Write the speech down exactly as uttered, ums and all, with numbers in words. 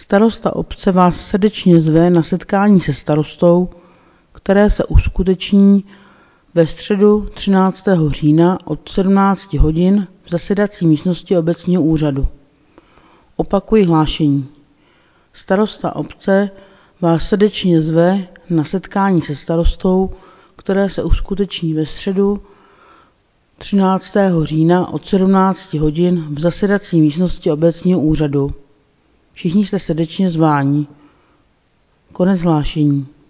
Starosta obce vás srdečně zve na setkání se starostou, které se uskuteční ve středu třináctého října od sedmnácti hodin v zasedací místnosti obecního úřadu. Opakuji hlášení. Starosta obce vás srdečně zve na setkání se starostou, které se uskuteční ve středu třináctého října od sedmnácti hodin v zasedací místnosti obecního úřadu. Všichni jste srdečně zváni. Konec hlášení.